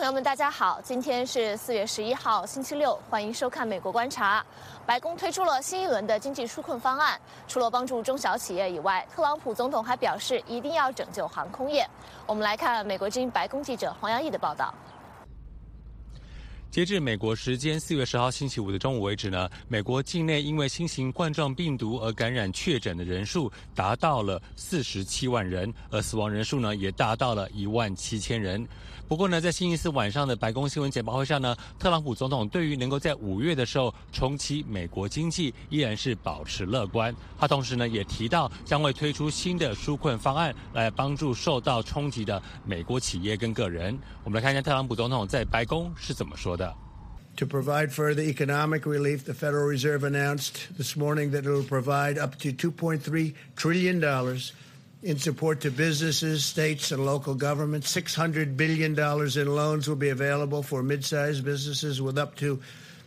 友们，大家好，今天是4月11号，星期六，欢迎收看《美国观察》。白宫推出了新一轮的经济纾困方案，除了帮助中小企业以外，特朗普总统还表示一定要拯救航空业。我们来看美国之音白宫记者黄洋溢的报道。 截至美国时间4月10号星期五的中午为止呢，美国境内因为新型冠状病毒而感染确诊的人数达到了47万人，而死亡人数呢也达到了17000人。不过呢，在星期四晚上的白宫新闻简报会上呢，特朗普总统对于能够在5月的时候重启美国经济依然是保持乐观。他同时呢也提到将会推出新的纾困方案来帮助受到冲击的美国企业跟个人。我们来看一下特朗普总统在白宫是怎么说的。 To provide further economic relief, the Federal Reserve announced this morning that it will provide up to $2.3 trillion in support to businesses, states, and local governments. $600 billion in loans will be available for mid-sized businesses with up to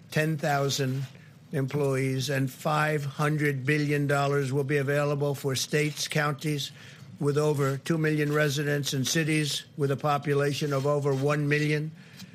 10,000 employees, and $500 billion will be available for states, counties with over 2 million residents and cities with a population of over 1 million.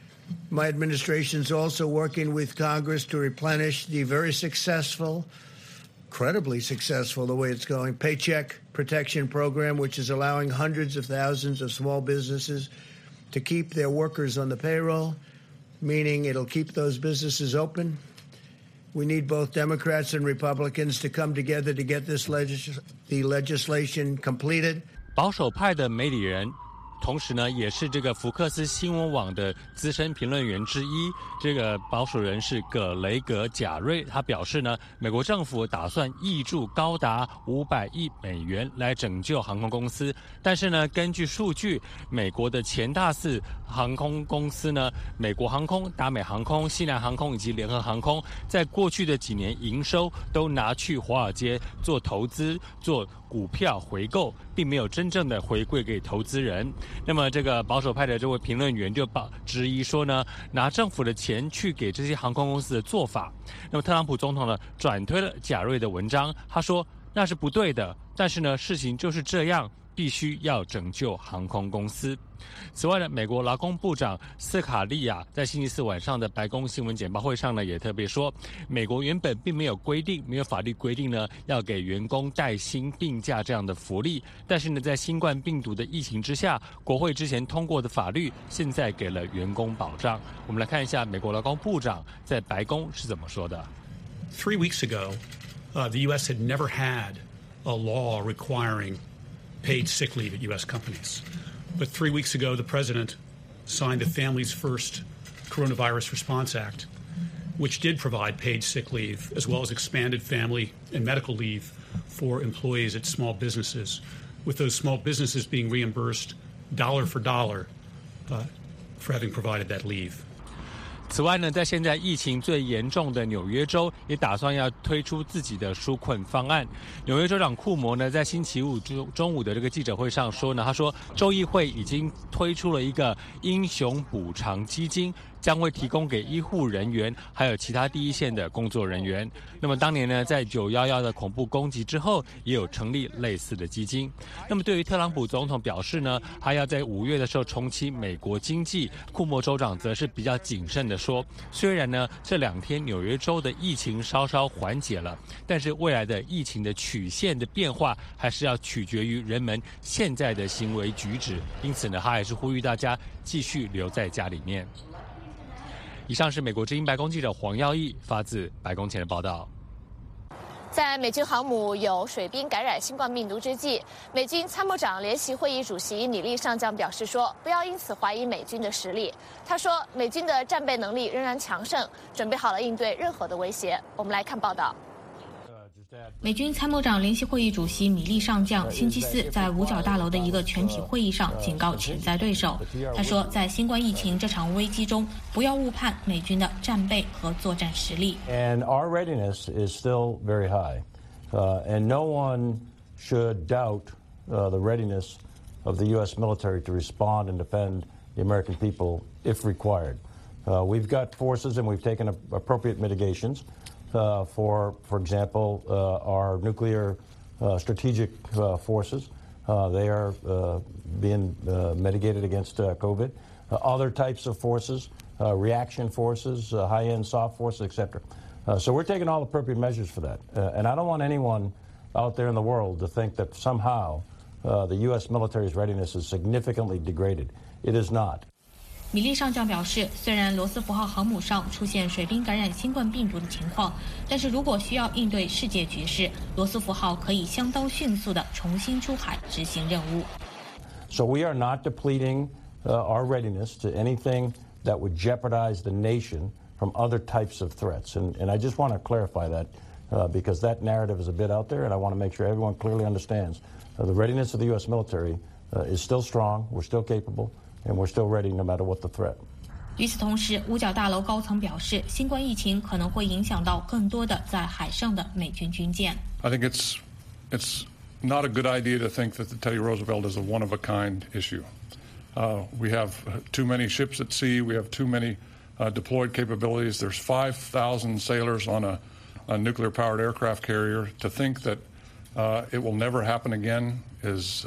My administration is also working with Congress to replenish the very successful, incredibly successful, the way it's going, Paycheck Protection Program, which is allowing hundreds of thousands of small businesses to keep their workers on the payroll, meaning it'll keep those businesses open. We need both Democrats and Republicans to come together to get this the legislation completed. 保守派的媒体人同时呢，也是这个福克斯新闻网的资深评论员之一。这个保守人士葛雷格·贾瑞，他表示呢，美国政府打算挹注高达500亿美元来拯救航空公司。但是呢，根据数据，美国的前大4航空公司呢，美国航空、达美航空、西南航空以及联合航空，在过去的几年营收都拿去华尔街做投资、做股票回购，并没有真正的回馈给投资人。那么这个保守派的这位评论员就质疑说呢，拿政府的钱去给这些航空公司的做法。那么特朗普总统呢转推了贾瑞的文章，他说那是不对的，但是呢事情就是这样，必须要拯救航空公司。此外呢，美国劳工部长斯卡利亚在星期四晚上的白宫新闻简报会上呢，也特别说，美国原本并没有法律规定呢，要给员工带薪病假这样的福利，但是呢，在新冠病毒的疫情之下，国会之前通过的法律现在给了员工保障。我们来看一下美国劳工部长在白宫是怎么说的。 3 weeks ago, the U.S. had never had a law requiring paid sick leave at U.S. companies. But 3 weeks ago, the president signed the Families First Coronavirus Response Act, which did provide paid sick leave, as well as expanded family and medical leave for employees at small businesses, with those small businesses being reimbursed dollar for dollar for having provided that leave. 此外呢，在现在疫情最严重的纽约州，也打算要推出自己的纾困方案。纽约州长库摩呢，在星期五中午的这个记者会上说呢，他说州议会已经推出了一个英雄补偿基金，将会提供给医护人员还有其他第一线的工作人员。那么当年呢，在911的恐怖攻击之后，也有成立类似的基金。那么对于特朗普总统表示呢，他要在5月的时候重启美国经济，库摩州长则是比较谨慎的说，虽然呢这2天纽约州的疫情稍稍缓解了，但是未来的疫情的曲线的变化还是要取决于人们现在的行为举止。因此呢，他还是呼吁大家继续留在家里面。以上是美国之音白宫记者黄耀义发自白宫前的报道。 在美军航母有水兵感染新冠病毒之际，美军参谋长联席会议主席米利上将表示说，不要因此怀疑美军的实力。他说，美军的战备能力仍然强盛，准备好了应对任何的威胁。我们来看报道。 美军参谋长联席会议主席米利上将星期四在五角大楼的一个全体会议上警告潜在对手。他说，在新冠疫情这场危机中，不要误判美军的战备和作战实力。 And our readiness is still very high, and no one should doubt the readiness of the U.S. military to respond and defend the American people if required. We've got forces, and we've taken appropriate mitigations. For example, our nuclear strategic forces, they are being mitigated against COVID. other types of forces, reaction forces, high-end soft forces, etc. So we're taking all appropriate measures for that. And I don't want anyone out there in the world to think that somehow the U.S. military's readiness is significantly degraded. It is not. 米利上将表示，虽然罗斯福号航母上出现水兵感染新冠病毒的情况，但是如果需要应对世界局势，罗斯福号可以相当迅速地重新出海执行任务。 So we are not depleting our readiness to anything that would jeopardize the nation from other types of threats. And I just want to clarify that because that narrative is a bit out there, and I want to make sure everyone clearly understands the readiness of the U.S. military is still strong, we're still capable, and we're still ready no matter what the threat. 与此同时，五角大楼高层表示，新冠疫情可能会影响到更多的在海上的美军军舰。 I think it's not a good idea to think that the Teddy Roosevelt is a one-of-a-kind issue. We have too many ships at sea. We have too many deployed capabilities. There's 5,000 sailors on a nuclear-powered aircraft carrier. To think that it will never happen again is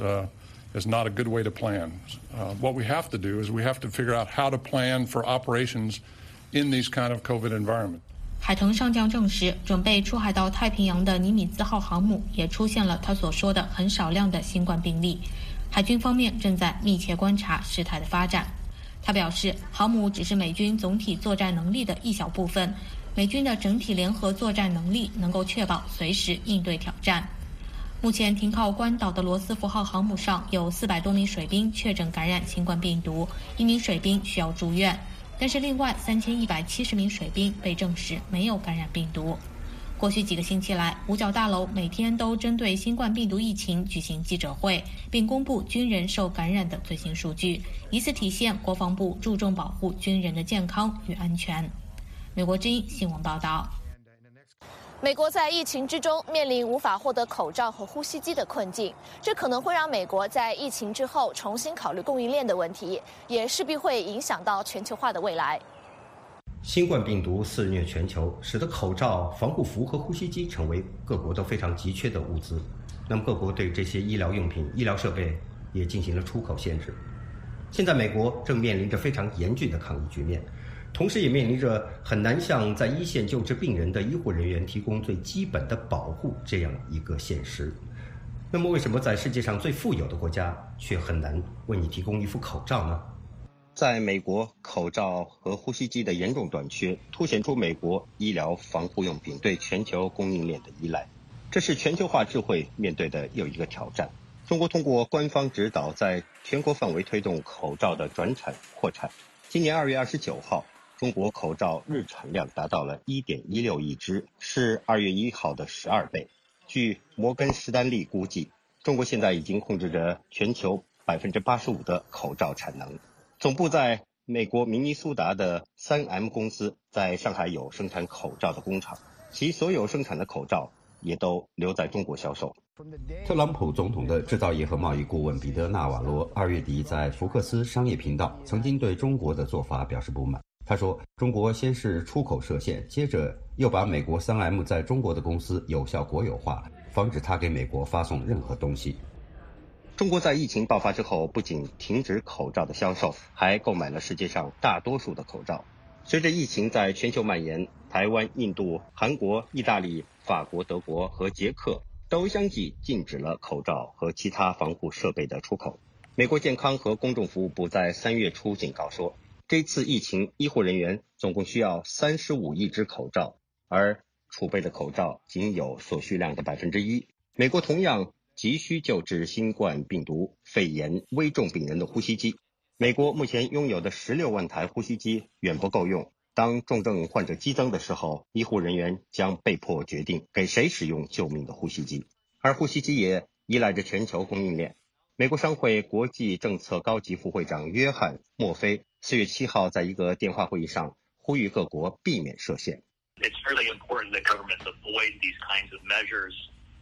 not a good way to plan. What we have to do is we have to figure out how to plan for operations in these kind of COVID environments. 海腾上将证实，准备出海到太平洋的尼米兹号航母也出现了他所说的很少量的新冠病例。海军方面正在密切观察事态的发展。他表示，航母只是美军总体作战能力的一小部分，美军的整体联合作战能力能够确保随时应对挑战。目前停靠关岛的罗斯福号航母上有400多名水兵确诊感染新冠病毒，1名水兵需要住院，但是另外3170名水兵被证实没有感染病毒。过去几个星期来，五角大楼每天都针对新冠病毒疫情举行记者会，并公布军人受感染的最新数据，以此体现国防部注重保护军人的健康与安全。美国之音新闻报道。 美国在疫情之中面临无法获得口罩和呼吸机的困境，这可能会让美国在疫情之后重新考虑供应链的问题，也势必会影响到全球化的未来。 新冠病毒肆虐全球，使得口罩、防护服和呼吸机成为各国都非常急缺的物资。那么各国对这些医疗用品、医疗设备也进行了出口限制。现在美国正面临着非常严峻的抗疫局面，同时也面临着很难向在一线救治病人的医护人员提供最基本的保护这样一个现实。那么为什么在世界上最富有的国家却很难为你提供一副口罩呢？在美国，口罩和呼吸机的严重短缺凸显出美国医疗防护用品对全球供应链的依赖，这是全球化智慧面对的又一个挑战。中国通过官方指导在全国范围推动口罩的转产扩产。今年2月29号，中国口罩日产量达到了 1.16 亿只，是2月1号的12倍。据摩根士丹利估计，中国现在已经控制着全球 85% 的口罩产能。总部在美国明尼苏达的 3M 公司在上海有生产口罩的工厂，其所有生产的口罩也都留在中国销售。 特朗普总统的制造业和贸易顾问彼得·纳瓦罗2月底在福克斯商业频道曾经对中国的做法表示不满。他说，中国先是出口设限，接着又把美国 3M 在中国的公司有效国有化，防止他给美国发送任何东西。 中国在疫情爆发之后，不仅停止口罩的销售，还购买了世界上大多数的口罩。随着疫情在全球蔓延，台湾、印度、韩国、意大利、法国、德国和捷克都相继禁止了口罩和其他防护设备的出口。美国健康和公众服务部在3月初警告说，这次疫情医护人员总共需要35亿只口罩，而储备的口罩仅有所需量的 1%。 美国同样急需救治新冠病毒、肺炎、危重病人的呼吸机。美国目前拥有的16万台呼吸机远不够用。当重症患者激增的时候，医护人员将被迫决定给谁使用救命的呼吸机，而呼吸机也依赖着全球供应链。美国商会国际政策高级副会长约翰·墨菲4月7号在一个电话会议上呼吁各国避免设限。 It's really important that governments avoid these kinds of measures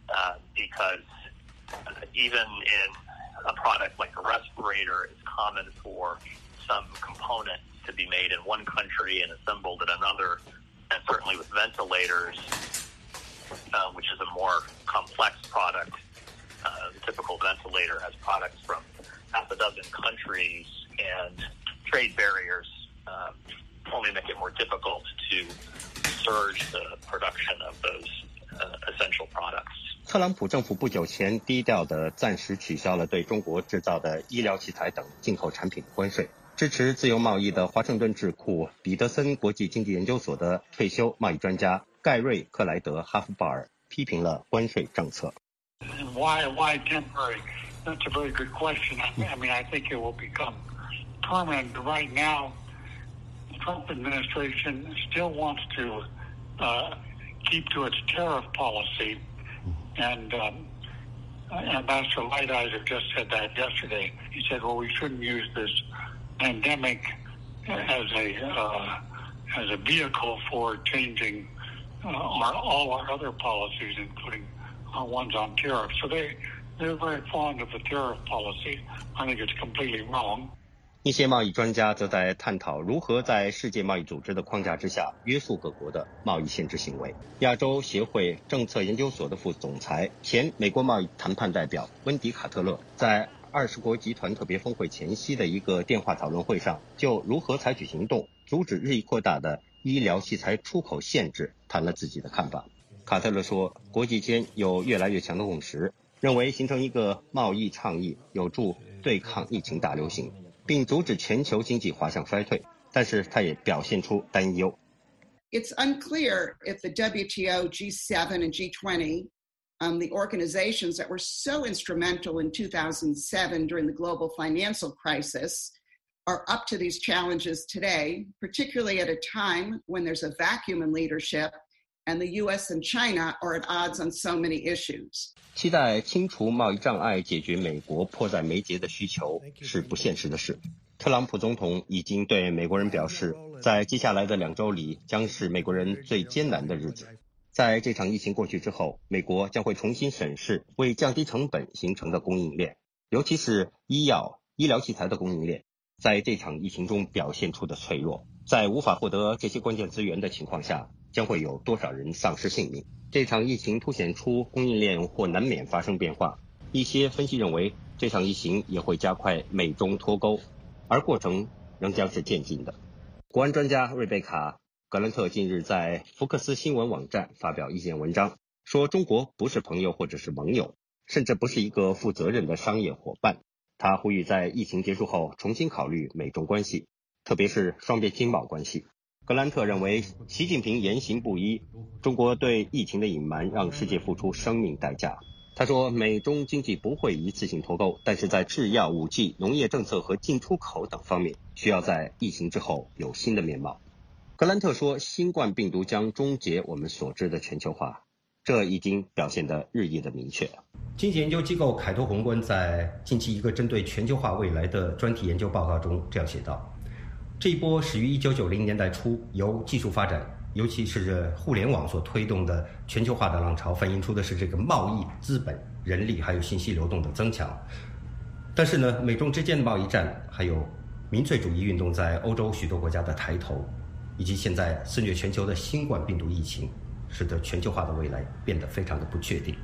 because even in a product like a respirator, it's common for some component to be made in one country and assembled in another, and certainly with ventilators, which is a more complex product. The typical ventilator has products from half a dozen countries, and trade barriers only make it more difficult to surge the production of those essential products. 特朗普政府不久前低调地暂时取消了对中国制造的医疗器材等进口产品的关税。支持自由贸易的华盛顿智库彼得森国际经济研究所的退休贸易专家盖瑞·克莱德·哈夫鲍尔批评了关税政策。 Why temporary? That's a very good question. I mean, I think it will become permanent. Right now, the Trump administration still wants to keep to its tariff policy, and Ambassador Lighthizer just said that yesterday. He said, "Well, we shouldn't use this pandemic as a vehicle for changing all our other policies, including ones on tariffs." So they're very fond of the tariff policy. I think it's completely wrong. 一些贸易专家则在探讨如何在世界贸易组织的框架之下约束各国的贸易限制行为。亚洲协会政策研究所的副总裁、前美国贸易谈判代表温迪·卡特勒在20国集团特别峰会前夕的一个电话讨论会上，就如何采取行动阻止日益扩大的医疗器材出口限制谈了自己的看法。卡特勒说，国际间有越来越强的共识，认为形成一个贸易倡议有助对抗疫情大流行，并阻止全球经济滑向衰退，但是他也表现出担忧。 It's unclear if the WTO, G7, and G20, the organizations that were so instrumental in 2007 during the global financial crisis, are up to these challenges today, particularly at a time when there's a vacuum in leadership and the US and China are at odds on so many issues. 期待清除贸易障碍，解决美国迫在眉睫的需求是不现实的事。特朗普总统已经对美国人表示，在接下来的2周里将是美国人最艰难的日子。在这场疫情过去之后，美国将会重新审视为降低成本形成的供应链，尤其是医疗器材的供应链，在这场疫情中表现出的脆弱。在无法获得这些关键资源的情况下，将会有多少人丧失性命？这场疫情凸显出供应链或难免发生变化。一些分析认为，这场疫情也会加快美中脱钩，而过程仍将是渐进的。国安专家瑞贝卡·格兰特近日在福克斯新闻网站发表意见文章，说中国不是朋友或者是盟友，甚至不是一个负责任的商业伙伴。他呼吁在疫情结束后重新考虑美中关系，特别是双边经贸关系。格兰特认为，习近平言行不一，中国对疫情的隐瞒让世界付出生命代价。他说，美中经济不会一次性脱钩，但是在制药、武器、农业政策和进出口等方面，需要在疫情之后有新的面貌。格兰特说，新冠病毒将终结我们所知的全球化，这已经表现得日益的明确。 经济研究机构凯托宏观在近期一个针对全球化未来的专题研究报告中这样写道，这一波始于1990年代初，由技术发展，尤其是互联网所推动的全球化的浪潮，反映出的是这个贸易、资本、人力还有信息流动的增强。但是呢，美中之间的贸易战，还有民粹主义运动在欧洲许多国家的抬头，以及现在肆虐全球的新冠病毒疫情，使得全球化的未来变得非常的不确定。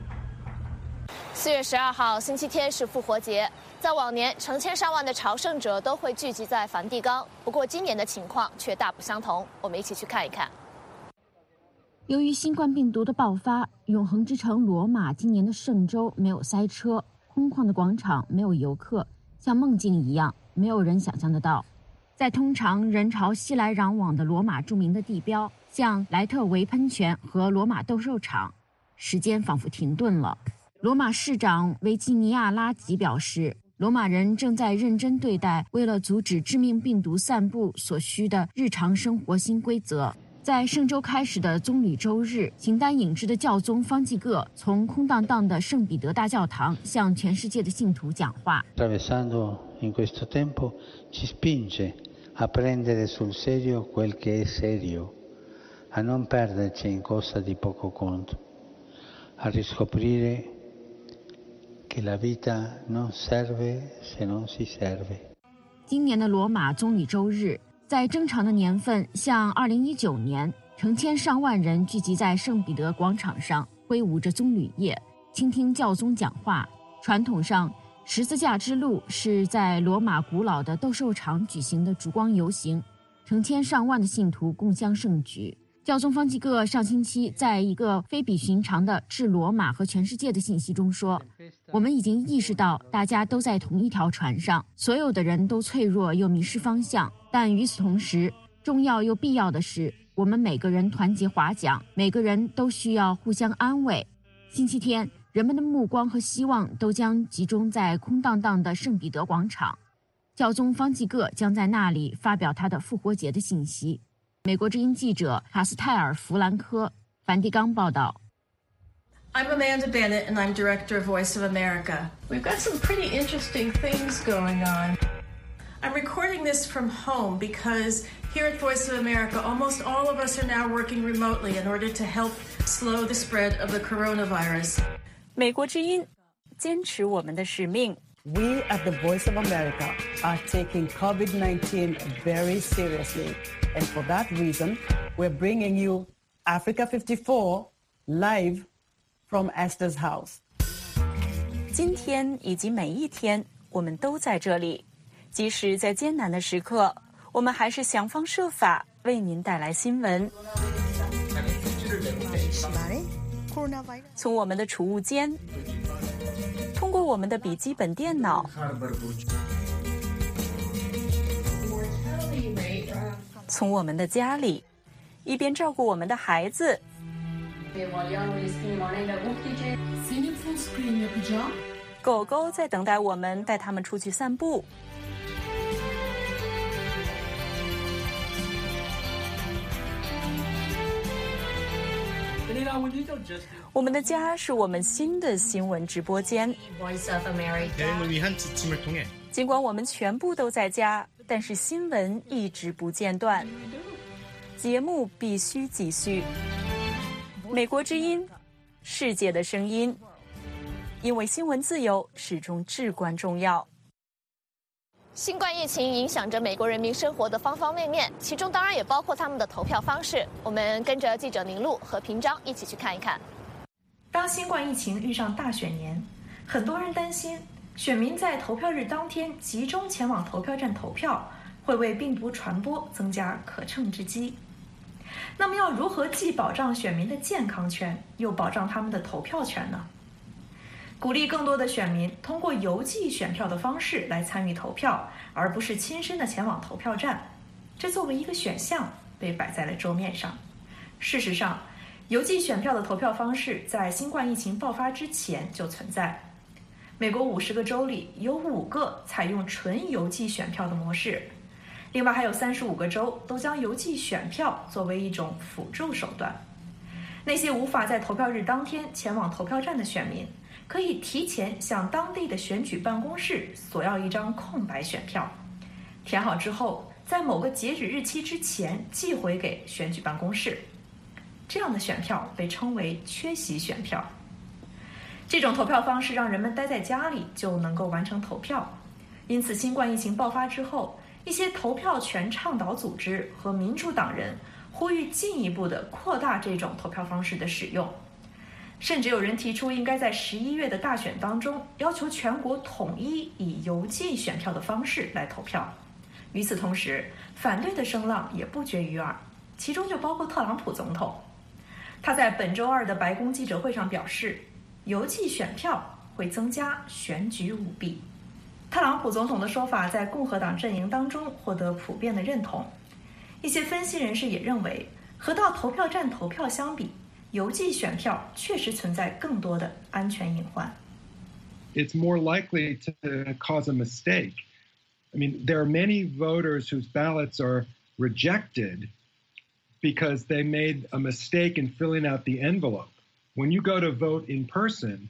4月12号星期天是复活节，在往年成千上万的朝圣者都会聚集在梵蒂冈，不过今年的情况却大不相同，我们一起去看一看。 由于新冠病毒的爆发，永恒之城罗马今年的圣周没有塞车，空旷的广场没有游客，像梦境一样，没有人想象得到。在通常人潮熙来攘往的罗马著名的地标，像莱特维喷泉和罗马斗兽场，时间仿佛停顿了。罗马市长维吉尼亚·拉吉表示，罗马人正在认真对待为了阻止致命病毒散布所需的日常生活新规则。在圣周开始的棕榈周日，形单影只的教宗方济各从空荡荡的圣彼得大教堂向全世界的信徒讲话。 Attraversando in questo tempo ci spinge a prendere sul serio quel che è serio, a non perderci in cosa di poco conto, a riscoprire che la vita non serve se non si serve。 今年的罗马棕榈周日，在正常的年份，像2019年，成千上万人聚集在圣彼得广场上，挥舞着棕榈叶，倾听教宗讲话。传统上， 十字架之路是在罗马古老的斗兽场举行的烛光游行，成千上万的信徒共襄盛举。教宗方济各上星期在一个非比寻常的致罗马和全世界的信息中说，我们已经意识到大家都在同一条船上，所有的人都脆弱又迷失方向，但与此同时，重要又必要的是，我们每个人团结划桨，每个人都需要互相安慰。星期天，人们的目光和希望都将集中在空荡荡的圣彼得广场，教宗方济各将在那里发表他的复活节的信息。美国之音记者卡斯泰尔·弗兰科，梵蒂冈报道。 I'm Amanda Bennett, and I'm director of Voice of America. We've got some pretty interesting things going on. I'm recording this from home because here at Voice of America, almost all of us are now working remotely in order to help slow the spread of the coronavirus. 美国之音，坚持我们的使命。 We at the Voice of America are taking COVID-19 very seriously, and for that reason, we're bringing you Africa 54 live from Esther's house. 今天以及每一天，我们都在这里，即使在艰难的时刻，我们还是想方设法为您带来新闻。从我们的储物间，通过我们的笔记本电脑，从我们的家里，一边照顾我们的孩子，狗狗在等待我们带它们出去散步。我们的家是我们新的新闻直播间。尽管我们全部都在家，但是新闻一直不间断，节目必须继续。美国之音，世界的声音，因为新闻自由始终至关重要。 新冠疫情影响着美国人民生活的方方面面，其中当然也包括他们的投票方式。我们跟着记者宁路和平章一起去看一看。 当新冠疫情遇上大选年，很多人担心选民在投票日当天集中前往投票站投票，会为病毒传播增加可乘之机。那么要如何既保障选民的健康权，又保障他们的投票权呢？鼓励更多的选民通过邮寄选票的方式来参与投票，而不是亲身的前往投票站，这作为一个选项被摆在了桌面上。事实上，邮寄选票的投票方式在新冠疫情爆发之前就存在。美国50个州里有5个采用纯邮寄选票的模式，另外还有35个州都将邮寄选票作为一种辅助手段。那些无法在投票日当天前往投票站的选民，可以提前向当地的选举办公室索要一张空白选票，填好之后，在某个截止日期之前寄回给选举办公室。这样的选票被称为缺席选票。这种投票方式让人们待在家里就能够完成投票，因此新冠疫情爆发之后，一些投票权倡导组织和民主党人呼吁进一步的扩大这种投票方式的使用。甚至有人提出应该在11月的大选当中要求全国统一以邮寄选票的方式来投票。与此同时，反对的声浪也不绝于耳，其中就包括特朗普总统。他在本周二的白宫记者会上表示，邮寄选票会增加选举舞弊。特朗普总统的说法在共和党阵营当中获得普遍的认同。一些分析人士也认为，和到投票站投票相比，邮寄选票确实存在更多的安全隐患。 It's more likely to cause a mistake. I mean, there are many voters whose ballots are rejected because they made a mistake in filling out the envelope. When you go to vote in person,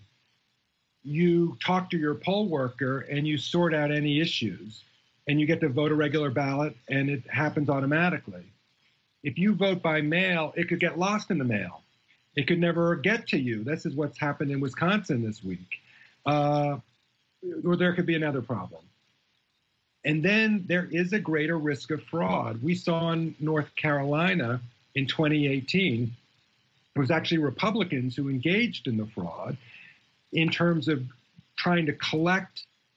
you talk to your poll worker and you sort out any issues, and you get to vote a regular ballot, and it happens automatically. If you vote by mail, it could get lost in the mail. It could never get to you. This is what's happened in Wisconsin this week. Or there could be another problem. And then there is a greater risk of fraud. We saw in North Carolina in 2018, it was actually Republicans who engaged in the fraud in terms of trying to collect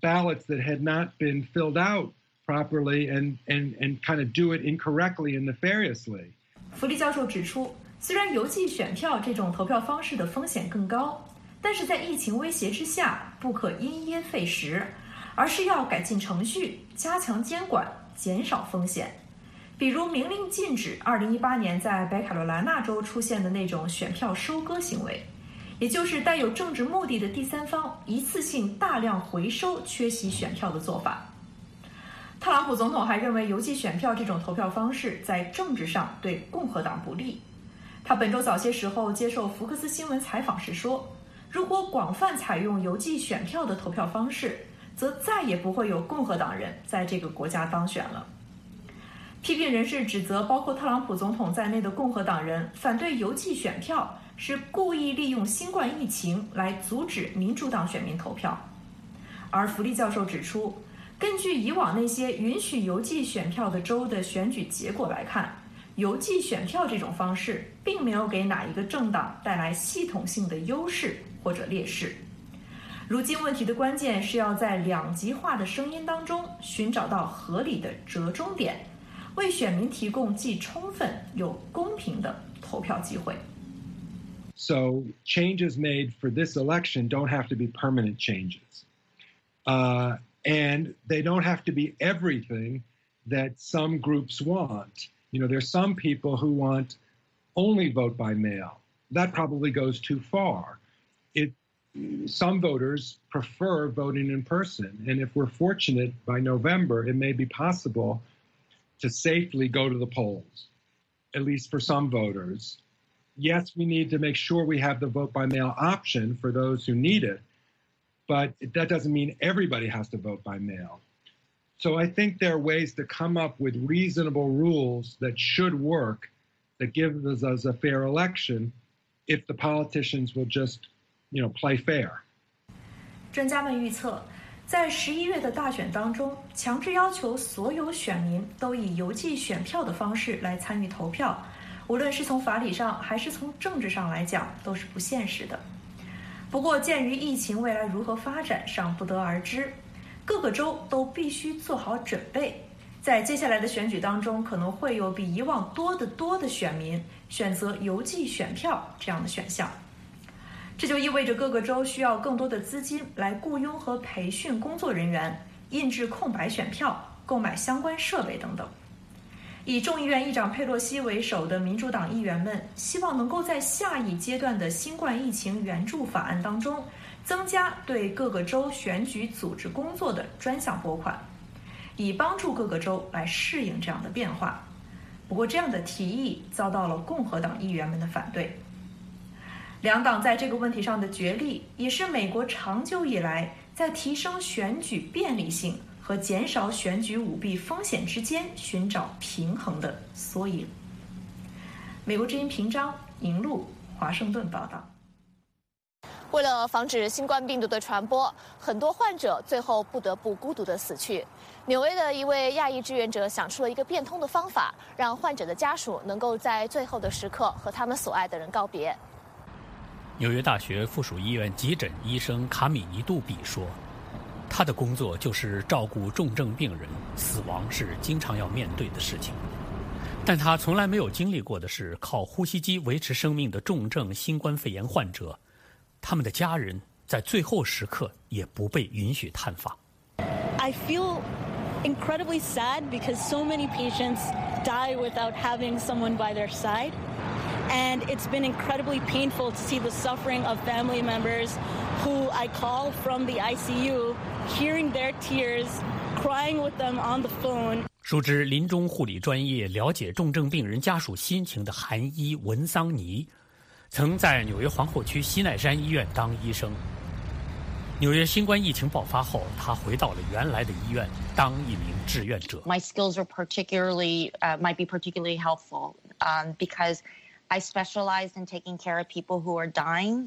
ballots that had not been filled out properly and kind of do it incorrectly and nefariously. 弗利教授指出，虽然邮寄选票这种投票方式的风险更高，但是在疫情威胁之下，不可因噎废食，而是要改进程序，加强监管，减少风险。比如明令禁止2018年在北卡罗来纳州出现的那种选票收割行为，也就是带有政治目的的第三方一次性大量回收缺席选票的做法。特朗普总统还认为邮寄选票这种投票方式在政治上对共和党不利。他本周早些时候接受福克斯新闻采访时说，如果广泛采用邮寄选票的投票方式，则再也不会有共和党人在这个国家当选了。批评人士指责包括特朗普总统在内的共和党人反对邮寄选票是故意利用新冠疫情来阻止民主党选民投票。而弗利教授指出，根据以往那些允许邮寄选票的州的选举结果来看，邮寄选票这种方式并没有给哪一个政党带来系统性的优势或者劣势。如今问题的关键是要在两极化的声音当中寻找到合理的折中点，为选民提供既充分又公平的投票机会。 So changes made for this election don't have to be permanent changes. And they don't have to be everything that some groups want. You know, there's some people who want only vote by mail. That probably goes too far. Some voters prefer voting in person. And if we're fortunate, by November, it may be possible to safely go to the polls, at least for some voters. Yes, we need to make sure we have the vote by mail option for those who need it. But that doesn't mean everybody has to vote by mail. So I think there are ways to come up with reasonable rules that should work, that give us a fair election, if the politicians will just, play fair. 专家们预测，在11月的大选当中，强制要求所有选民都以邮寄选票的方式来参与投票，无论是从法理上还是从政治上来讲，都是不现实的。不过，鉴于疫情未来如何发展尚不得而知，各个州都必须做好准备。在接下来的选举当中，可能会有比以往多得多的选民选择邮寄选票这样的选项。这就意味着各个州需要更多的资金来雇佣和培训工作人员，印制空白选票，购买相关设备等等。以众议院议长佩洛西为首的民主党议员们希望能够在下一阶段的新冠疫情援助法案当中增加对各个州选举组织工作的专项拨款，以帮助各个州来适应这样的变化。不过这样的提议遭到了共和党议员们的反对。两党在这个问题上的角力，也是美国长久以来在提升选举便利性和减少选举舞弊风险之间寻找平衡的缩影。美国之音平章，银路，华盛顿报道。 为了防止新冠病毒的传播，很多患者最后不得不孤独地死去。纽约的一位亚裔志愿者想出了一个变通的方法，让患者的家属能够在最后的时刻和他们所爱的人告别。 纽约大学附属医院急诊医生卡米尼杜比说，他的工作就是照顾重症病人，死亡是经常要面对的事情。但他从来没有经历过的是靠呼吸机维持生命的重症新冠肺炎患者，他们的家人在最后时刻也不被允许探访。 I feel incredibly sad because so many patients die without having someone by their side. And it's been incredibly painful to see the suffering of family members who I call from the ICU, hearing their tears, crying with them on the phone. 熟知临终护理专业、了解重症病人家属心情的韩医文桑尼，曾在纽约皇后区西奈山医院当医生。纽约新冠疫情爆发后，他回到了原来的医院当一名志愿者。 My skills are might be particularly helpful because I specialized in taking care of people who are dying.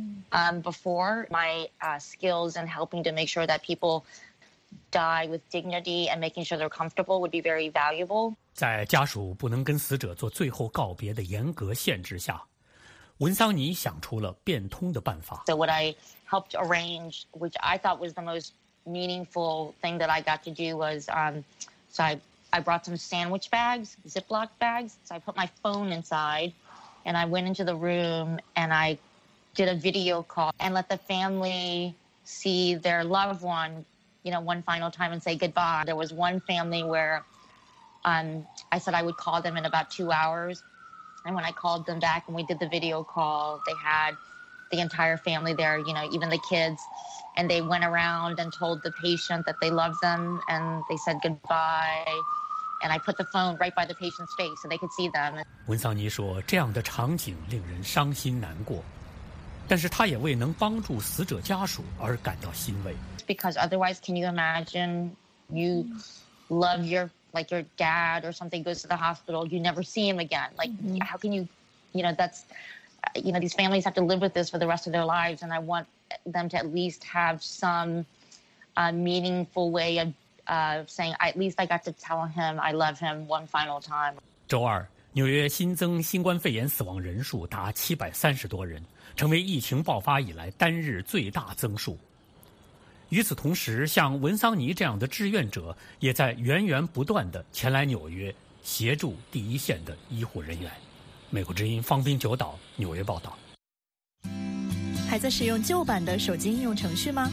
Before, my skills in helping to make sure that people die with dignity and making sure they're comfortable would be very valuable. 在家属不能跟死者做最后告别的严格限制下，文桑尼想出了变通的办法。 So what I helped arrange, which I thought was the most meaningful thing that I got to do was so I brought some sandwich bags, Ziploc bags. So I put my phone inside and I went into the room and I did a video call and let the family see their loved one, one final time and say goodbye. There was one family where I said I would call them in about 2 hours. And when I called them back and we did the video call, they had the entire family there, even the kids. And they went around and told the patient that they loved them and they said goodbye. And I put the phone right by the patient's face so they could see them. 文桑尼说，这样的场景令人伤心难过，但是他也为能帮助死者家属而感到欣慰。 Because otherwise, can you imagine you love your dad or something goes to the hospital, you never see him again. Like, how can you, that's, these families have to live with this for the rest of their lives. And I want them to at least have some meaningful way of saying, at least I got to tell him I love him one final time. 周二，纽约新增新冠肺炎死亡人数达730多人，成为疫情爆发以来单日最大增数。与此同时，像文桑尼这样的志愿者也在源源不断地前来纽约协助第一线的医护人员。美国之音方斌九岛纽约报道。 还在使用旧版的手机应用程序吗？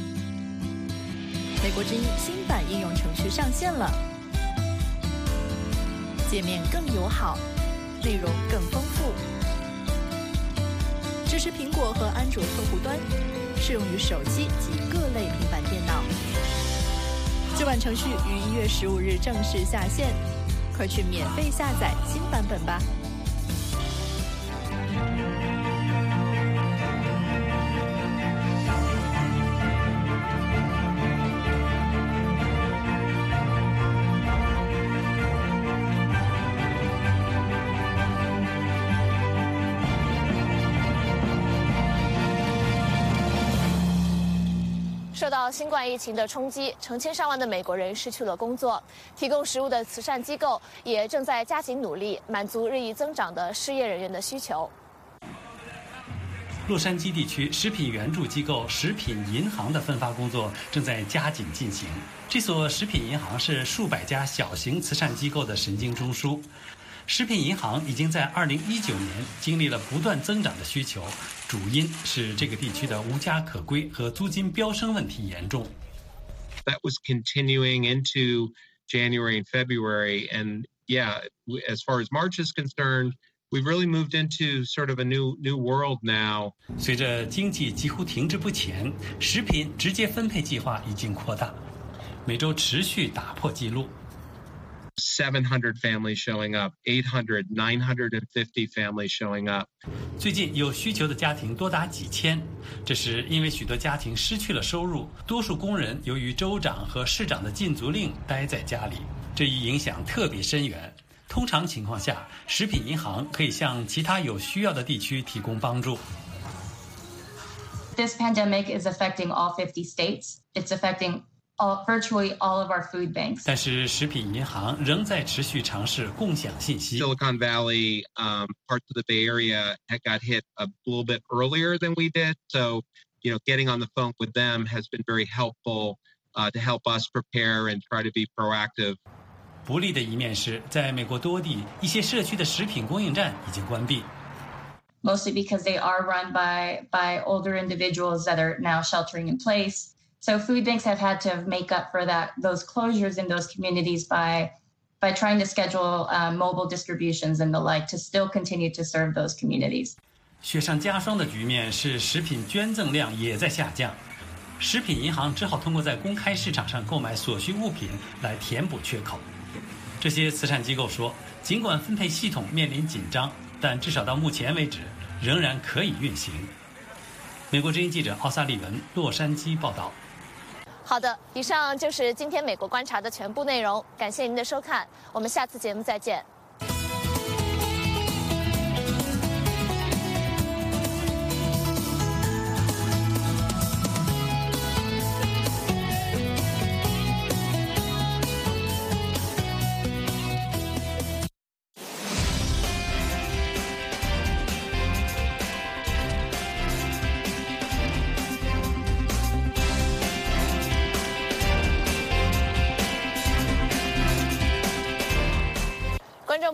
美国之音新版应用程序上线了，界面更友好，内容更丰富，支持苹果和安卓客户端，适用于手机及各类平板电脑。这版程序于1月15日正式下线，快去免费下载新版本吧。 受到新冠疫情的冲击，成千上万的美国人失去了工作。提供食物的慈善机构也正在加紧努力，满足日益增长的失业人员的需求。 洛杉矶地区食品援助机构食品银行的分发工作正在加紧进行。这所食品银行是数百家小型慈善机构的神经中枢。食品银行已经在2019年经历了不断增长的需求，主因是这个地区的无家可归和租金飙升问题严重。 That was continuing into January and February, and as far as March is concerned, we've really moved into sort of a new world now. 随着经济几乎停滞不前，食品直接分配计划已经扩大，每周持续打破纪录。 700 families showing up, 800, 950 families showing up. 最近有需求的家庭多达几千，这是因为许多家庭失去了收入，多数工人由于州长和市长的禁足令待在家里，这一影响特别深远。通常情况下，食品银行可以向其他有需要的地区提供帮助。 This pandemic is affecting all 50 states. It's affecting virtually all of our food banks. 但是食品银行仍在持续尝试共享信息。 Silicon Valley, parts of the Bay Area got hit a little bit earlier than we did. So, getting on the phone with them has been very helpful to help us prepare and try to be proactive. 不利的一面是，在美国多地，一些社区的食品供应站已经关闭。 Mostly because they are run by older individuals that are now sheltering in place. So food banks have had to make up for those closures in those communities by trying to schedule mobile distributions and the like to still continue to serve those communities. 雪上加霜的局面是食品捐赠量也在下降，食品银行只好通过在公开市场上购买所需物品来填补缺口。这些慈善机构说，尽管分配系统面临紧张，但至少到目前为止仍然可以运行。美国之音记者奥萨利文，洛杉矶报道。 好的，以上就是今天美国观察的全部内容，感谢您的收看，我们下次节目再见。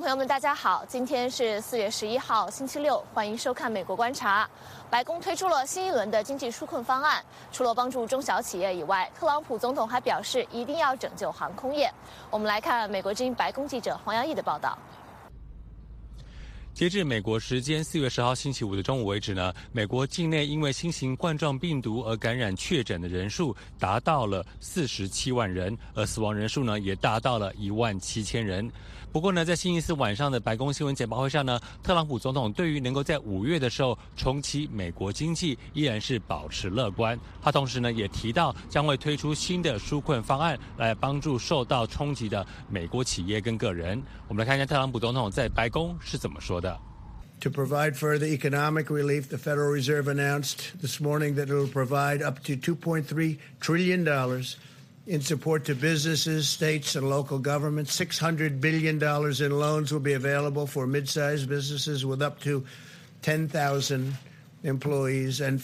朋友们，大家好，今天是4月11号，星期六，欢迎收看《美国观察》。白宫推出了新一轮的经济纾困方案，除了帮助中小企业以外，特朗普总统还表示一定要拯救航空业。我们来看美国之音白宫记者黄耀义的报道。 截至美国时间4月10号星期五的中午为止呢，美国境内因为新型冠状病毒而感染确诊的人数达到了47万人，而死亡人数呢也达到了17000人。不过呢，在星期四晚上的白宫新闻简报会上呢，特朗普总统对于能够在5月的时候重启美国经济依然是保持乐观。他同时呢也提到将会推出新的纾困方案来帮助受到冲击的美国企业跟个人。我们来看一下特朗普总统在白宫是怎么说的。 To provide further economic relief, the Federal Reserve announced this morning that it will provide up to $2.3 trillion in support to businesses, states, and local governments. $600 billion in loans will be available for mid-sized businesses with up to 10,000 employees, and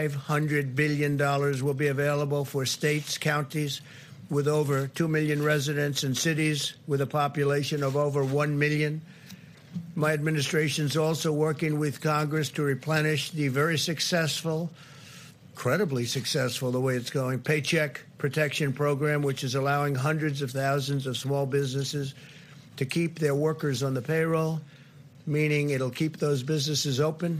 $500 billion will be available for states, counties with over 2 million residents and cities with a population of over 1 million. My administration is also working with Congress to replenish the very successful, incredibly successful, the way it's going, Paycheck Protection Program, which is allowing hundreds of thousands of small businesses to keep their workers on the payroll, meaning it'll keep those businesses open.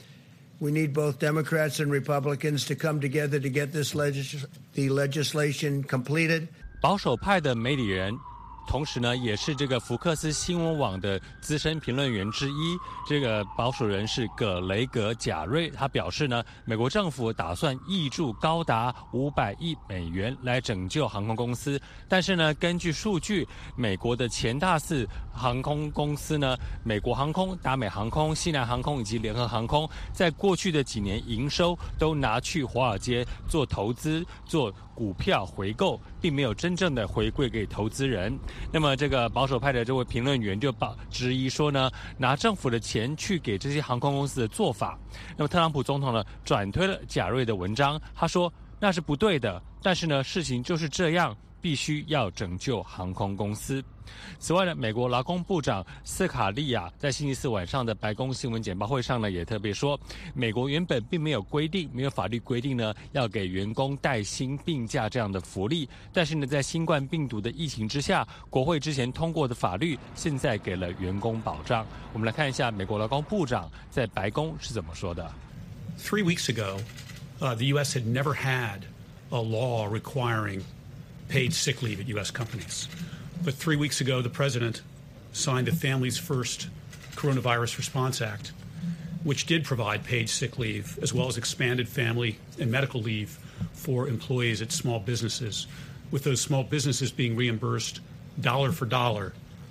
We need both Democrats and Republicans to come together to get this the legislation completed. 保守派的媒体人同时呢，也是这个福克斯新闻网的资深评论员之一。这个保守人士葛雷格·贾瑞，他表示呢，美国政府打算挹注高达500亿美元来拯救航空公司。但是呢，根据数据，美国的前大4航空公司呢，美国航空、达美航空、西南航空以及联合航空，在过去的几年营收都拿去华尔街做投资、做股票回购，并没有真正的回馈给投资人。那么这个保守派的这位评论员就质疑说呢，拿政府的钱去给这些航空公司的做法。那么特朗普总统呢转推了贾瑞的文章，他说那是不对的，但是呢事情就是这样，必须要拯救航空公司。此外呢，美国劳工部长斯卡利亚在星期四晚上的白宫新闻简报会上呢，也特别说，美国原本并没有法律规定呢，要给员工带薪病假这样的福利，但是呢，在新冠病毒的疫情之下，国会之前通过的法律现在给了员工保障。我们来看一下美国劳工部长在白宫是怎么说的。 3 weeks ago, the U.S. had never had a law requiring paid sick leave at U.S. companies. But 3 weeks ago, the president signed the Families First Coronavirus Response Act, which did provide paid sick leave as well as expanded family and medical leave for employees at small businesses, with those small businesses being reimbursed dollar for dollar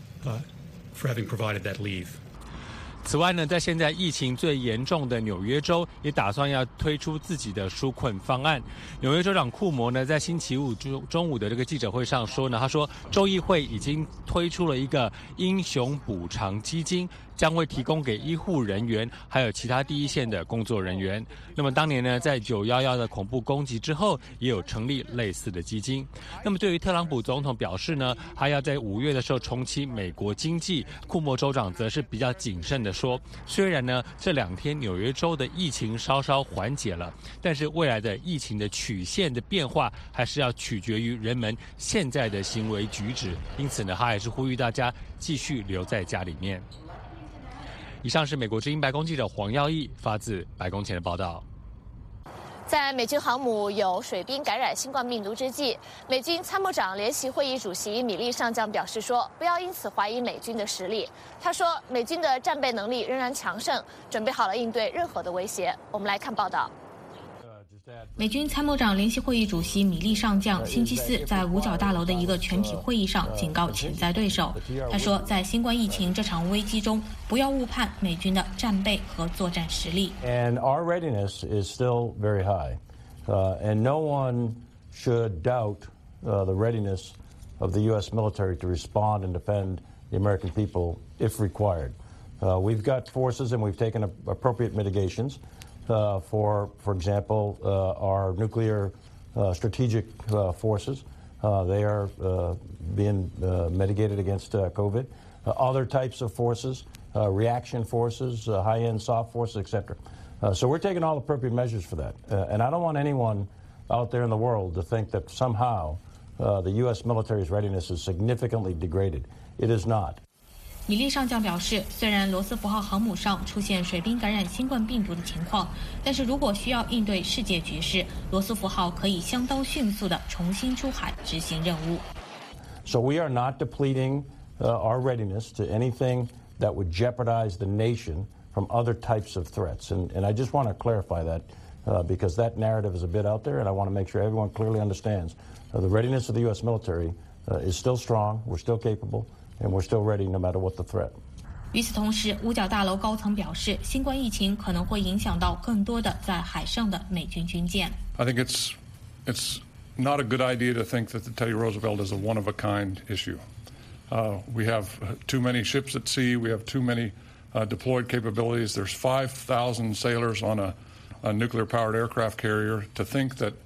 for having provided that leave. 此外呢，在现在疫情最严重的纽约州，也打算要推出自己的纾困方案。纽约州长库摩呢，在星期五中午的这个记者会上说呢，他说州议会已经推出了一个英雄补偿基金，将会提供给医护人员还有其他第一线的工作人员。那么当年呢，在911的恐怖攻击之后，也有成立类似的基金。那么对于特朗普总统表示呢，他要在5月的时候重启美国经济，库摩州长则是比较谨慎的说，虽然呢这2天纽约州的疫情稍稍缓解了，但是未来的疫情的曲线的变化还是要取决于人们现在的行为举止。因此呢，他还是呼吁大家继续留在家里面。以上是美国之音白宫记者黄耀义发自白宫前的报道。 在美军航母有水兵感染新冠病毒之际，美军参谋长联席会议主席米利上将表示说，不要因此怀疑美军的实力。他说，美军的战备能力仍然强盛，准备好了应对任何的威胁。我们来看报道。 美军参谋长联席会议主席米利上将星期四在五角大楼的一个全体会议上警告潜在对手。他说，在新冠疫情这场危机中，不要误判美军的战备和作战实力。 And our readiness is still very high, and no one should doubt the readiness of the U.S. military to respond and defend the American people if required. We've got forces, and we've taken appropriate mitigations. For example, our nuclear strategic forces, they are being mitigated against COVID. other types of forces, reaction forces, high-end soft forces, etc. So we're taking all appropriate measures for that. And I don't want anyone out there in the world to think that somehow the U.S. military's readiness is significantly degraded. It is not. 米利上将表示，虽然罗斯福号航母上出现水兵感染新冠病毒的情况，但是如果需要应对世界局势，罗斯福号可以相当迅速地重新出海执行任务。 So we are not depleting our readiness to anything that would jeopardize the nation from other types of threats. And I just want to clarify that because that narrative is a bit out there, and I want to make sure everyone clearly understands the readiness of the U.S. military is still strong, we're still capable, and we're still ready no matter what the threat. 与此同时，五角大楼高层表示，新冠疫情可能会影响到更多的在海上的美军军舰。 I think it's not a good idea to think that the Teddy Roosevelt is a one-of-a-kind issue. We have too many ships at sea. We have too many deployed capabilities. There's 5,000 sailors on a nuclear-powered aircraft carrier. To think that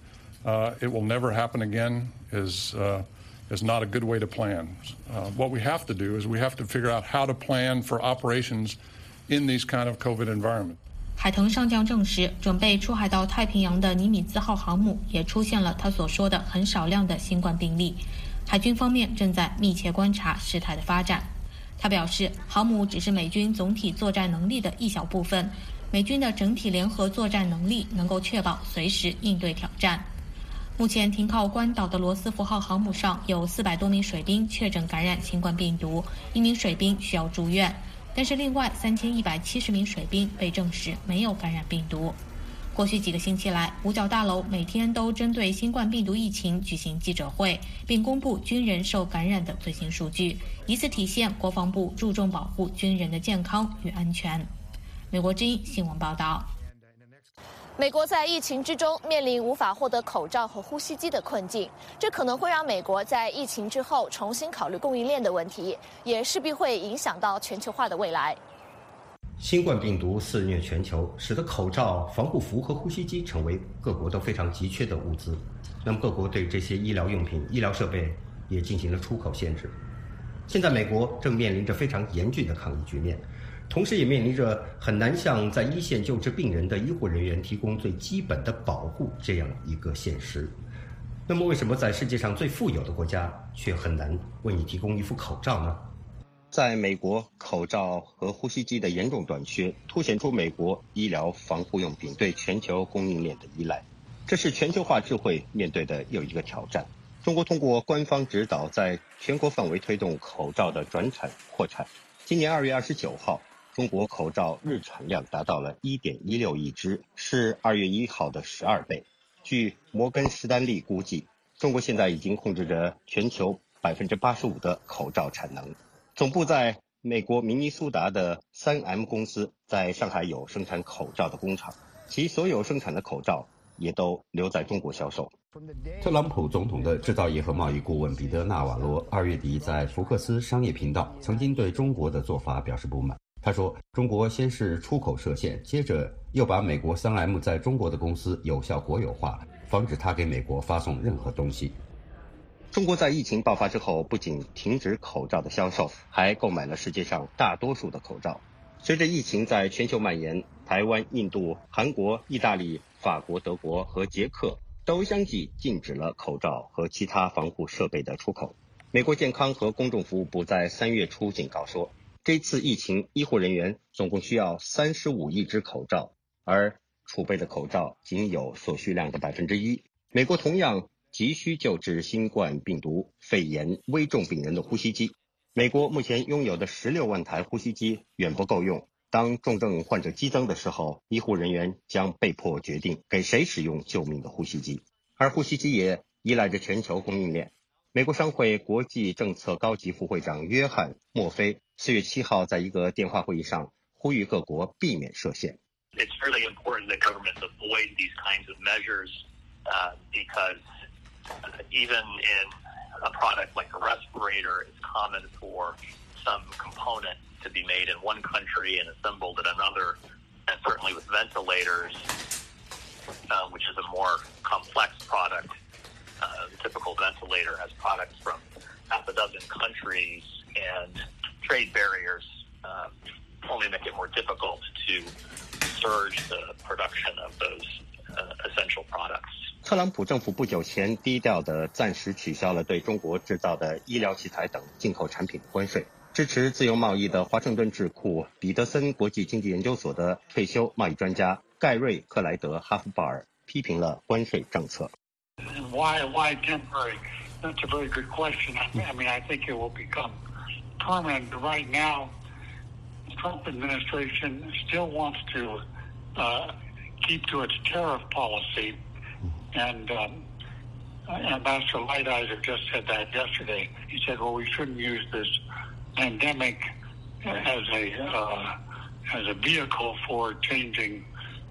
it will never happen again is not a good way to plan. What we have to do is we have to figure out how to plan for operations in these kind of COVID environment. 海腾上将证实，准备出海到太平洋的尼米兹号航母也出现了他所说的很少量的新冠病例。海军方面正在密切观察事态的发展。他表示，航母只是美军总体作战能力的一小部分，美军的整体联合作战能力能够确保随时应对挑战。目前停靠关岛的罗斯福号航母上有400多名水兵确诊感染新冠病毒，1名水兵需要住院，但是另外3170名水兵被证实没有感染病毒。过去几个星期来，五角大楼每天都针对新冠病毒疫情举行记者会，并公布军人受感染的最新数据，以此体现国防部注重保护军人的健康与安全。美国之音新闻报道。 美国在疫情之中面临无法获得口罩和呼吸机的困境，这可能会让美国在疫情之后重新考虑供应链的问题，也势必会影响到全球化的未来。 新冠病毒肆虐全球，使得口罩、防护服和呼吸机成为各国都非常急缺的物资。那么各国对这些医疗用品、医疗设备也进行了出口限制。现在美国正面临着非常严峻的抗疫局面，同时也面临着很难向在一线救治病人的医护人员提供最基本的保护这样一个现实。那么为什么在世界上最富有的国家却很难为你提供一副口罩呢？在美国，口罩和呼吸机的严重短缺凸显出美国医疗防护用品对全球供应链的依赖，这是全球化智慧面对的又一个挑战。中国通过官方指导，在全国范围推动口罩的转产扩产。今年2月29号，中国口罩日产量达到了 1.16 亿只，是2月1号的12倍。据摩根士丹利估计，中国现在已经控制着全球 85% 的口罩产能。总部在美国明尼苏达的 3M 公司在上海有生产口罩的工厂，其所有生产的口罩也都留在中国销售。特朗普总统的制造业和贸易顾问彼得·纳瓦罗2月底在福克斯商业频道曾经对中国的做法表示不满。他说，中国先是出口设限，接着又把美国 3M 在中国的公司有效国有化，防止他给美国发送任何东西。中国在疫情爆发之后，不仅停止口罩的销售，还购买了世界上大多数的口罩。随着疫情在全球蔓延，台湾、印度、韩国、意大利、法国、德国和捷克都相继禁止了口罩和其他防护设备的出口。美国健康和公众服务部在3月初警告说，这次疫情医护人员总共需要35亿只口罩，而储备的口罩仅有所需量的1%。美国同样急需救治新冠病毒、肺炎、危重病人的呼吸机。美国目前拥有的16万台呼吸机远不够用。当重症患者激增的时候，医护人员将被迫决定给谁使用救命的呼吸机。而呼吸机也依赖着全球供应链。美国商会国际政策高级副会长约翰·墨菲4月7号在一个电话会议上呼吁各国避免设限。 It's really important that governments avoid these kinds of measures because even in a product like a respirator, it's common for some component to be made in one country and assembled in another, and certainly with ventilators, which is a more complex product. The typical ventilator has products from half a dozen countries, and trade barriers only make it more difficult to surge the production of those essential products. 特朗普政府不久前低调地暂时取消了对中国制造的医疗器材等进口产品的关税。支持自由贸易的华盛顿智库彼得森国际经济研究所的退休贸易专家盖瑞·克莱德·哈夫鲍尔批评了关税政策。 Why temporary? That's a very good question. I mean, I think it will become permanent. Right now, the Trump administration still wants to keep to its tariff policy, and Ambassador Lighthizer just said that yesterday. He said, "Well, we shouldn't use this pandemic as a vehicle for changing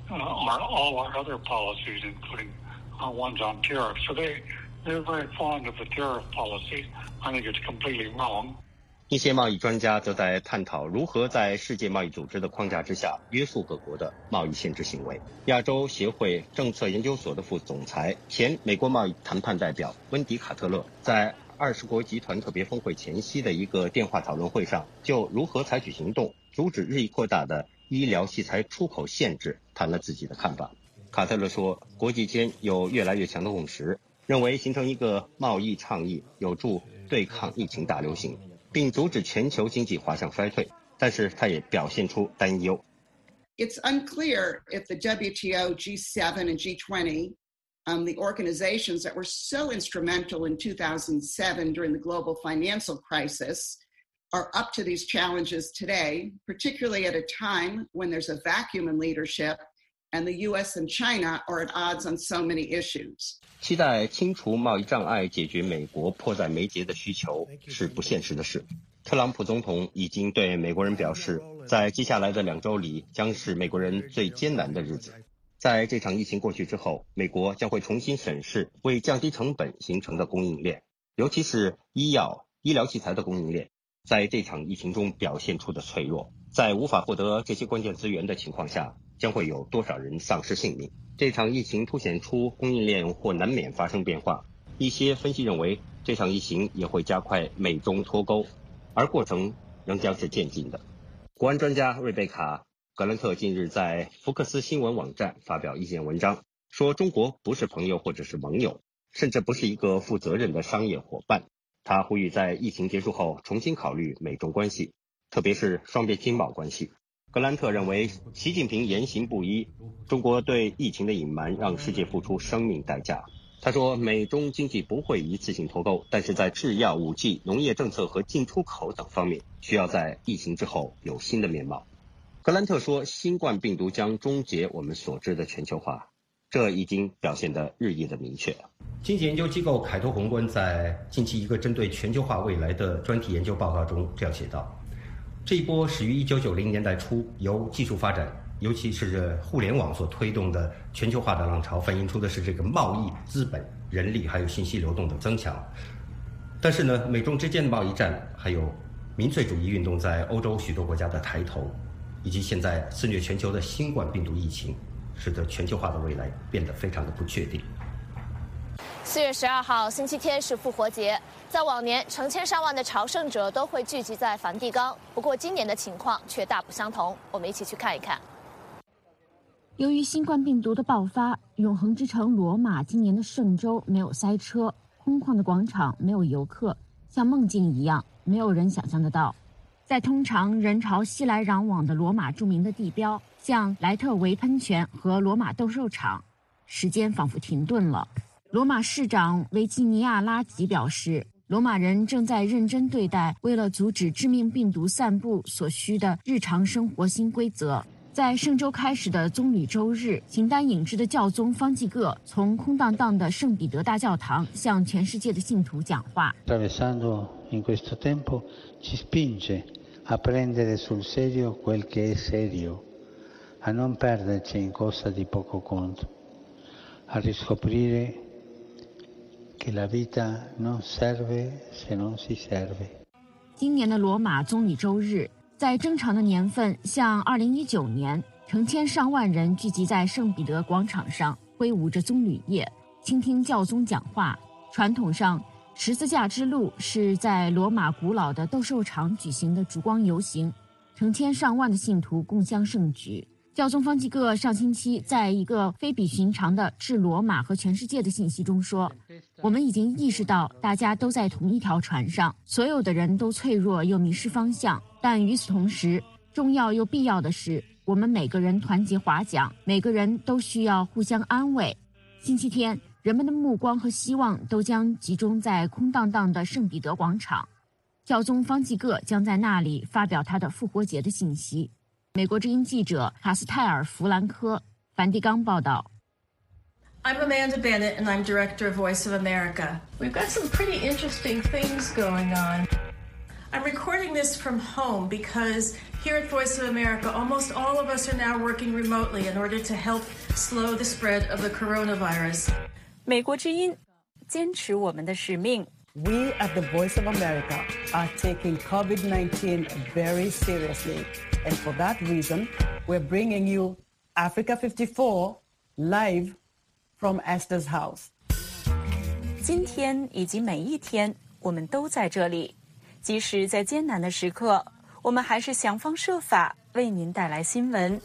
all our other policies, including ones on tariffs." So they're very fond of the tariff policy. I think it's completely wrong. 一些贸易专家则在探讨如何在世界贸易组织的框架之下约束各国的贸易限制行为。亚洲协会政策研究所的副总裁、前美国贸易谈判代表温迪·卡特勒在20国集团特别峰会前夕的一个电话讨论会上，就如何采取行动阻止日益扩大的医疗器材出口限制谈了自己的看法。卡特勒说，国际间有越来越强的共识，认为形成一个贸易倡议有助对抗疫情大流行，并阻止全球经济滑向衰退，但是他也表现出担忧。 It's unclear if the WTO, G7, and G20, the organizations that were so instrumental in 2007 during the global financial crisis, are up to these challenges today, particularly at a time when there's a vacuum in leadership and the U.S. and China are at odds on so many issues. 期待清除贸易障碍，解决美国迫在眉睫的需求是不现实的事。特朗普总统已经对美国人表示，在接下来的2周里将是美国人最艰难的日子。在这场疫情过去之后，美国将会重新审视为降低成本形成的供应链，尤其是医药、医疗器材的供应链，在这场疫情中表现出的脆弱。在无法获得这些关键资源的情况下，将会有多少人丧失性命？这场疫情凸显出供应链或难免发生变化。一些分析认为，这场疫情也会加快美中脱钩，而过程仍将是渐进的。国安专家瑞贝卡·格兰特近日在福克斯新闻网站发表一篇文章，说中国不是朋友或者是盟友，甚至不是一个负责任的商业伙伴。他呼吁在疫情结束后重新考虑美中关系，特别是双边经贸关系。格兰特认为，习近平言行不一，中国对疫情的隐瞒让世界付出生命代价。他说，美中经济不会一次性脱钩，但是在制药、武器、农业政策和进出口等方面，需要在疫情之后有新的面貌。格兰特说，新冠病毒将终结我们所知的全球化，这已经表现得日益的明确。经济研究机构凯托宏观在近期一个针对全球化未来的专题研究报告中这样写道：这一波始于1990年代初，由技术发展，尤其是互联网所推动的全球化的浪潮，反映出的是这个贸易、资本、人力还有信息流动的增强。但是呢，美中之间的贸易战，还有民粹主义运动在欧洲许多国家的抬头，以及现在肆虐全球的新冠病毒疫情，使得全球化的未来变得非常的不确定。 4月12号星期天是复活节，在往年成千上万的朝圣者都会聚集在梵蒂冈，不过今年的情况却大不相同，我们一起去看一看。 由于新冠病毒的爆发，永恒之城罗马今年的圣周没有塞车，空旷的广场没有游客，像梦境一样，没有人想象得到。在通常人潮熙来攘往的罗马著名的地标，像莱特维喷泉和罗马斗兽场，时间仿佛停顿了。罗马市长维吉尼亚拉吉表示，罗马人正在认真对待为了阻止致命病毒散布所需的日常生活新规则。在圣周开始的棕榈周日，形单影只的教宗方济各从空荡荡的圣彼得大教堂向全世界的信徒讲话。 Attraversando in questo tempo ci spinge a prendere sul serio quel che è serio, a non perderci in cosa di poco conto, a riscoprire che la vita non serve se non si serve。 今年的罗马棕榈周日，在正常的年份，像2019年，成千上万人聚集在圣彼得广场上，挥舞着棕榈叶，倾听教宗讲话。传统上， 十字架之路是在罗马古老的斗兽场举行的烛光游行，成千上万的信徒共襄盛举。教宗方济各上星期在一个非比寻常的致罗马和全世界的信息中说，我们已经意识到大家都在同一条船上，所有的人都脆弱又迷失方向，但与此同时，重要又必要的是，我们每个人团结划桨，每个人都需要互相安慰。星期天，人们的目光和希望都将集中在空荡荡的圣彼得广场，教宗方济各将在那里发表他的复活节的信息。美国之音记者卡斯泰尔·弗兰科，梵蒂冈报道。 I'm Amanda Bennett, and I'm director of Voice of America. We've got some pretty interesting things going on. I'm recording this from home because here at Voice of America, almost all of us are now working remotely in order to help slow the spread of the coronavirus. 美国之音，坚持我们的使命。 We at the Voice of America are taking COVID-19 very seriously. And for that reason, we're bringing you Africa 54 live from Esther's house. 今天以及每一天，我们都在这里。即使在艰难的时刻，我们还是想方设法为您带来新闻。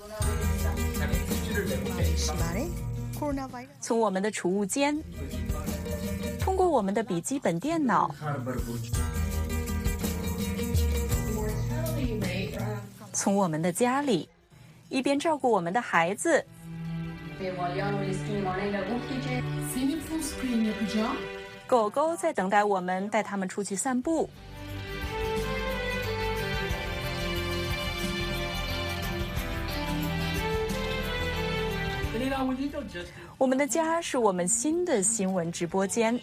从我们的储物间，通过我们的笔记本电脑，从我们的家里，一边照顾我们的孩子，狗狗在等待我们带它们出去散步。我们的家是我们新的新闻直播间。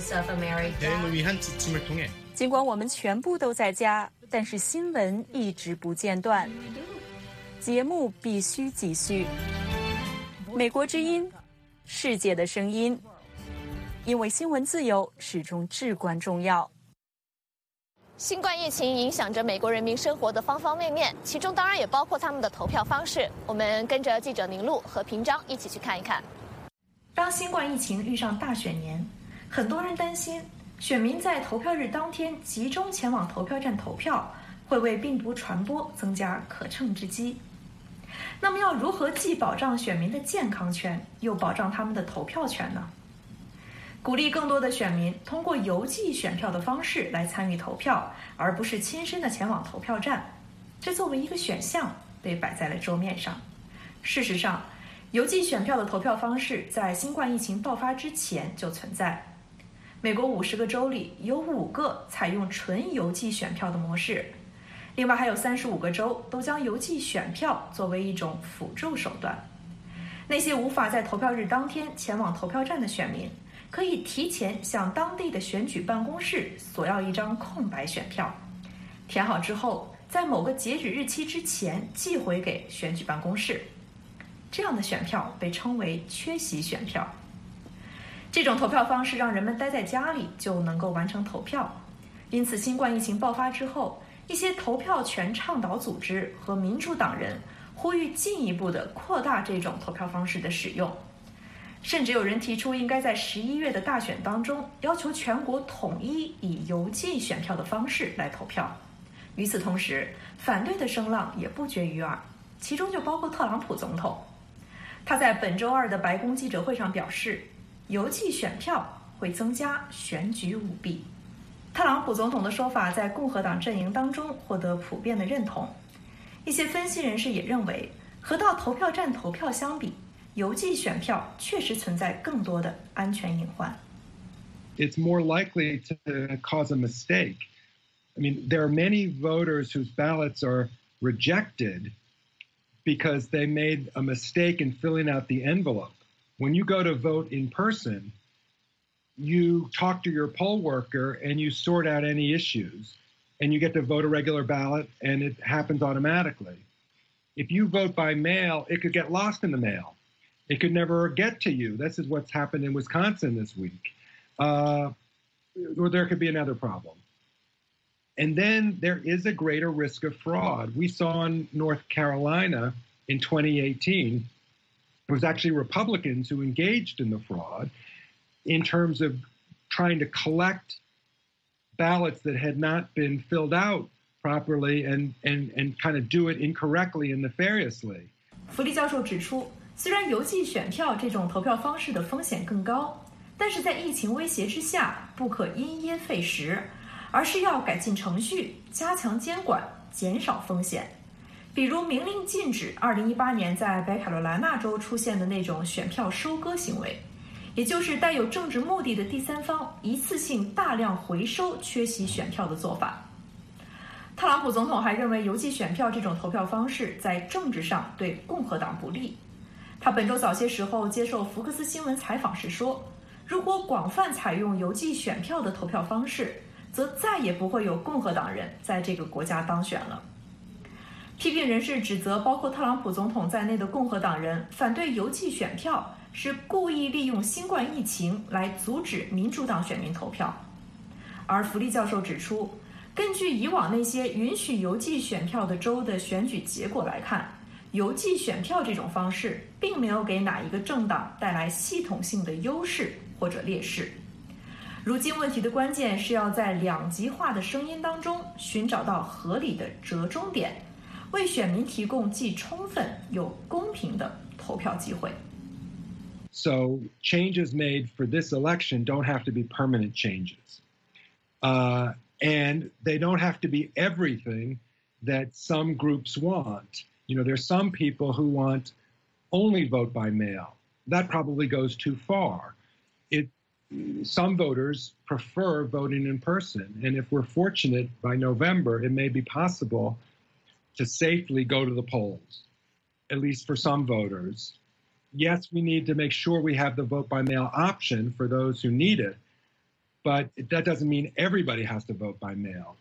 尽管我们全部都在家，但是新闻一直不间断，节目必须继续。美国之音，世界的声音，因为新闻自由始终至关重要。 新冠疫情影响着美国人民生活的方方面面，其中当然也包括他们的投票方式。我们跟着记者宁路和平章一起去看一看。 当新冠疫情遇上大选年，很多人担心选民在投票日当天集中前往投票站投票，会为病毒传播增加可乘之机。那么要如何既保障选民的健康权，又保障他们的投票权呢？鼓励更多的选民通过邮寄选票的方式来参与投票，而不是亲身的前往投票站，这作为一个选项被摆在了桌面上。事实上，邮寄选票的投票方式在新冠疫情爆发之前就存在。美国50个州里有5个采用纯邮寄选票的模式，另外还有35个州都将邮寄选票作为一种辅助手段。那些无法在投票日当天前往投票站的选民，可以提前向当地的选举办公室索要一张空白选票，填好之后，在某个截止日期之前寄回给选举办公室。这样的选票被称为缺席选票。这种投票方式让人们待在家里就能够完成投票，因此新冠疫情爆发之后，一些投票权倡导组织和民主党人呼吁进一步的扩大这种投票方式的使用。甚至有人提出应该在11月的大选当中要求全国统一以邮寄选票的方式来投票。与此同时，反对的声浪也不绝于耳，其中就包括特朗普总统。他在本周二的白宫记者会上表示，邮寄选票会增加选举舞弊。特朗普总统的说法在共和党阵营当中获得普遍的认同。一些分析人士也认为，和到投票站投票相比，邮寄选票确实存在更多的安全隐患。 It's more likely to cause a mistake. I mean, there are many voters whose ballots are rejected because they made a mistake in filling out the envelope. When you go to vote in person, you talk to your poll worker and you sort out any issues, and you get to vote a regular ballot, and it happens automatically. If you vote by mail, it could get lost in the mail. It could never get to you. This is what's happened in Wisconsin this week. Or there could be another problem. And then there is a greater risk of fraud. We saw in North Carolina in 2018, it was actually Republicans who engaged in the fraud in terms of trying to collect ballots that had not been filled out properly and kind of do it incorrectly and nefariously. 弗利教授指出，虽然邮寄选票这种投票方式的风险更高，但是在疫情威胁之下，不可因噎废食，而是要改进程序，加强监管，减少风险。比如明令禁止2018年在北卡罗来纳州出现的那种选票收割行为，也就是带有政治目的的第三方一次性大量回收缺席选票的做法。特朗普总统还认为邮寄选票这种投票方式在政治上对共和党不利。他本周早些时候接受福克斯新闻采访时说，如果广泛采用邮寄选票的投票方式，则再也不会有共和党人在这个国家当选了。批评人士指责包括特朗普总统在内的共和党人反对邮寄选票是故意利用新冠疫情来阻止民主党选民投票。而弗利教授指出，根据以往那些允许邮寄选票的州的选举结果来看，邮寄选票这种方式并没有给哪一个政党带来系统性的优势或者劣势。如今问题的关键是要在两极化的声音当中寻找到合理的折中点，为选民提供既充分又公平的投票机会。 So changes made for this election don't have to be permanent changes. And they don't have to be everything that some groups want. You know, there's some people who want only vote by mail. That probably goes too far. Some voters prefer voting in person. And if we're fortunate, by November, it may be possible to safely go to the polls, at least for some voters. Yes, we need to make sure we have the vote by mail option for those who need it. But that doesn't mean everybody has to vote by mail.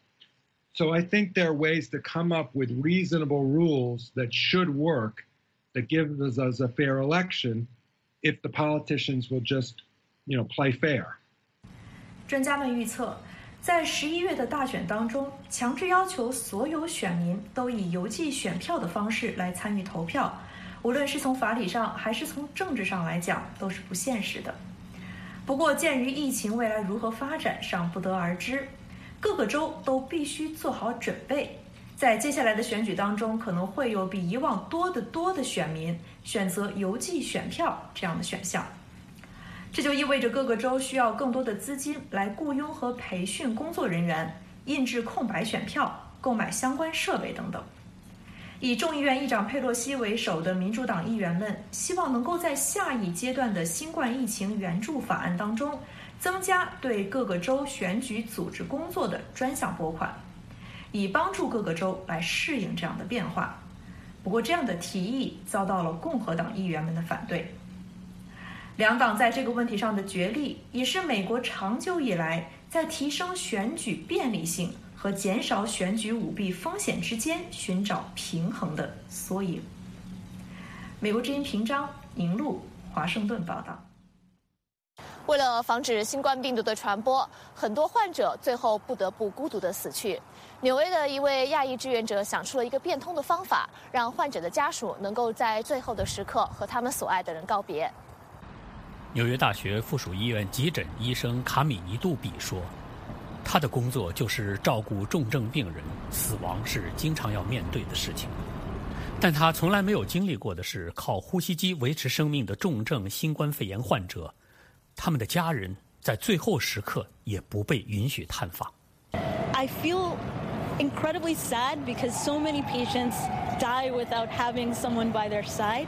So I think there are ways to come up with reasonable rules that should work, that gives us a fair election, if the politicians will just, play fair. 专家们预测，在11月的大选当中，强制要求所有选民都以邮寄选票的方式来参与投票，无论是从法理上还是从政治上来讲，都是不现实的。不过，鉴于疫情未来如何发展尚不得而知，各个州都必须做好准备。在接下来的选举当中，可能会有比以往多的选民选择邮寄选票这样的选项。这就意味着各个州需要更多的资金来雇佣和培训工作人员，印制空白选票，购买相关设备等等。以众议院议长佩洛西为首的民主党议员们希望能够在下一阶段的新冠疫情援助法案当中增加对各个州选举组织工作的专项拨款，以帮助各个州来适应这样的变化。不过这样的提议遭到了共和党议员们的反对。两党在这个问题上的角力，也是美国长久以来在提升选举便利性和减少选举舞弊风险之间寻找平衡的缩影。美国之音平章，宁路，华盛顿报道。 为了防止新冠病毒的传播，很多患者最后不得不孤独地死去。纽约的一位亚裔志愿者想出了一个变通的方法，让患者的家属能够在最后的时刻和他们所爱的人告别。 纽约大学附属医院急诊医生卡米尼杜比说，他的工作就是照顾重症病人，死亡是经常要面对的事情。但他从来没有经历过的是靠呼吸机维持生命的重症新冠肺炎患者，他们的家人在最后时刻也不被允许探访。 I feel incredibly sad because so many patients die without having someone by their side.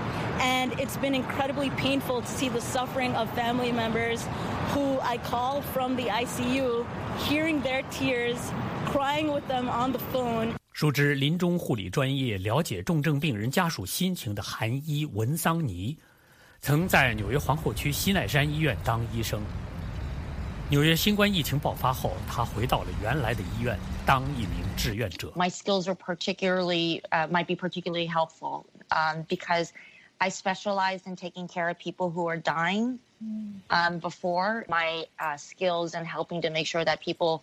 And it's been incredibly painful to see the suffering of family members who I call from the ICU, hearing their tears, crying with them on the phone. 熟知临终护理专业、了解重症病人家属心情的韩医文桑尼，曾在纽约皇后区西奈山医院当医生。纽约新冠疫情爆发后，他回到了原来的医院当一名志愿者。 My skills are might be particularly helpful because I specialized in taking care of people who are dying. Before, my skills in helping to make sure that people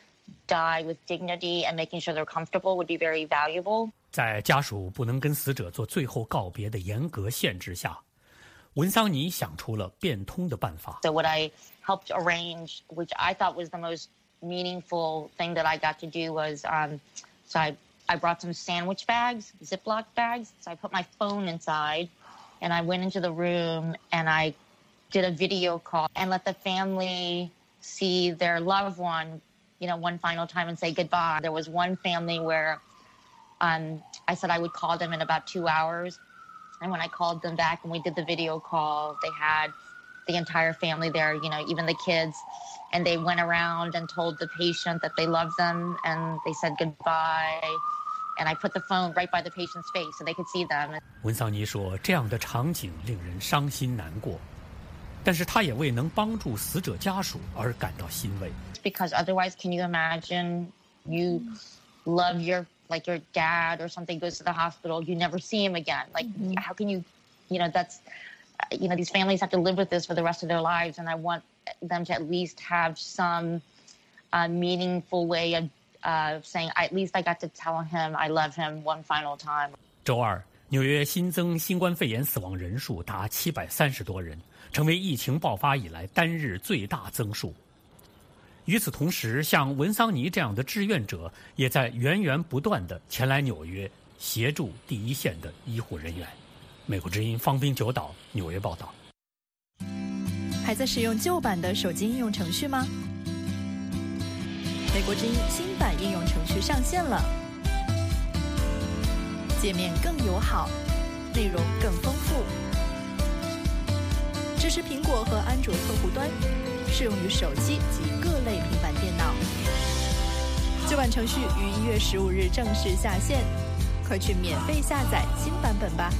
die with dignity and making sure they're comfortable would be very valuable. 在家属不能跟死者做最后告别的严格限制下，文桑尼想出了变通的办法。 So what I helped arrange, which I thought was the most meaningful thing that I got to do was so I brought some sandwich bags, Ziploc bags. So I put my phone inside and I went into the room and I did a video call and let the family see their loved one, one final time and say goodbye. There was one family where I said I would call them in about 2 hours. And when I called them back and we did the video call, they had the entire family there, even the kids. And they went around and told the patient that they loved them and they said goodbye. And I put the phone right by the patient's face so they could see them. 文桑尼说，这样的场景令人伤心难过，但是他也为能帮助死者家属而感到欣慰。 Because otherwise, can you imagine you love your dad or something goes to the hospital, you never see him again. How can you, that's, these families have to live with this for the rest of their lives. And I want them to at least have some meaningful way of saying, at least I got to tell him I love him one final time. 周二，纽约新增新冠肺炎死亡人数达730多人，成为疫情爆发以来单日最大增数。与此同时，像文桑尼这样的志愿者也在源源不断地前来纽约协助第一线的医护人员。美国之音方滨九岛纽约报道。 还在使用旧版的手机应用程序吗？美国之音新版应用程序上线了，界面更友好，内容更丰富，支持苹果和安卓客户端，适用于手机及各类平板电脑。旧版程序于1月15日正式下线，快去免费下载新版本吧。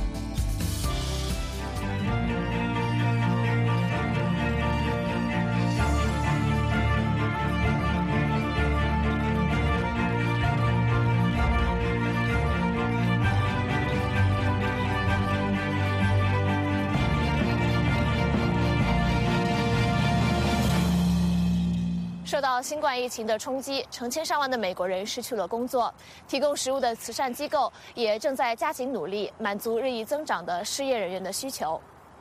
受到新冠疫情的冲击，成千上万的美国人失去了工作。提供食物的慈善机构也正在加紧努力，满足日益增长的失业人员的需求。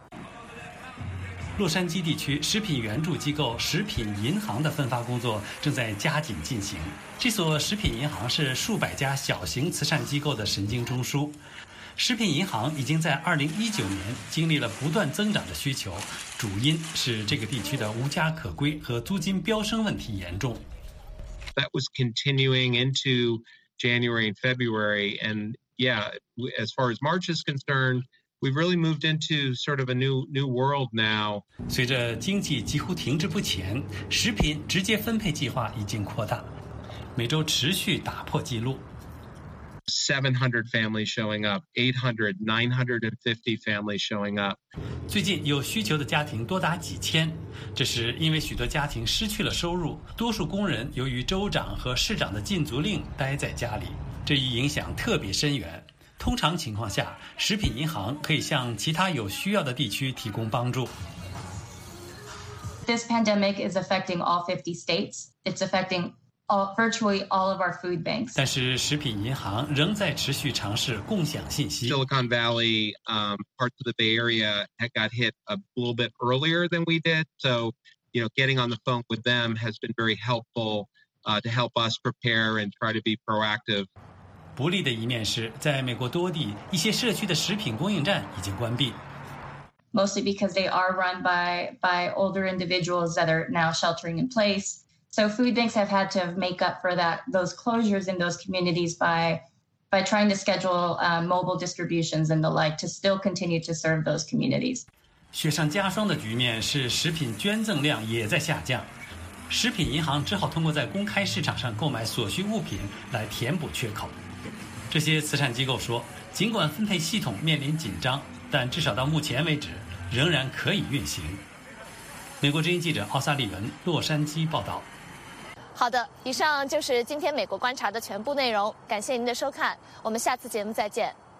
洛杉矶地区食品援助机构食品银行的分发工作正在加紧进行。这所食品银行是数百家小型慈善机构的神经中枢。食品银行已经在2019年经历了不断增长的需求，主因是这个地区的无家可归和租金飙升问题严重。 That was continuing into January and February, and as far as March is concerned, we've really moved into sort of a new world now. 随着经济几乎停滞不前，食品直接分配计划已经扩大，每周持续打破纪录。 700 families showing up, 800, 950 families showing up. 最近有需求的家庭多达几千，这是因为许多家庭失去了收入，多数工人由于州长和市长的禁足令待在家里，这一影响特别深远。通常情况下，食品银行可以向其他有需要的地区提供帮助。 This pandemic is affecting all 50 states. It's affecting virtually all of our food banks. 但是食品银行仍在持续尝试共享信息。 Silicon Valley, parts of the Bay Area got hit a little bit earlier than we did. So, getting on the phone with them has been very helpful to help us prepare and try to be proactive. 不利的一面是，在美国多地，一些社区的食品供应站已经关闭。 Mostly because they are run by older individuals that are now sheltering in place. So food banks have had to make up for those closures in those communities by trying to schedule mobile distributions and the like to still continue to serve those communities. 雪上加霜的局面是食品捐赠量也在下降，食品银行只好通过在公开市场上购买所需物品来填补缺口。这些慈善机构说，尽管分配系统面临紧张，但至少到目前为止仍然可以运行。美国之音记者奥萨利文，洛杉矶报道。 好的，以上就是今天美国观察的全部内容，感谢您的收看，我们下次节目再见。